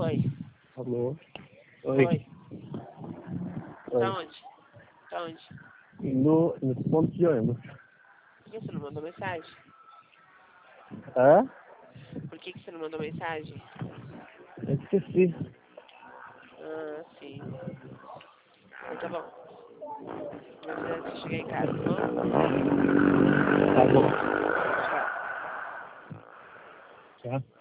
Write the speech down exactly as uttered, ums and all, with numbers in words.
Oi. Alô? Oi. Oi. Oi. Tá onde? Tá onde? No, no ponto de ônibus. Por que você não mandou mensagem? Hã? Por que, que você não mandou mensagem? Eu esqueci. Ah, sim. Então tá bom. Me avisa se chegar em casa, tá bom? Tá bom. Tchau. Tchau.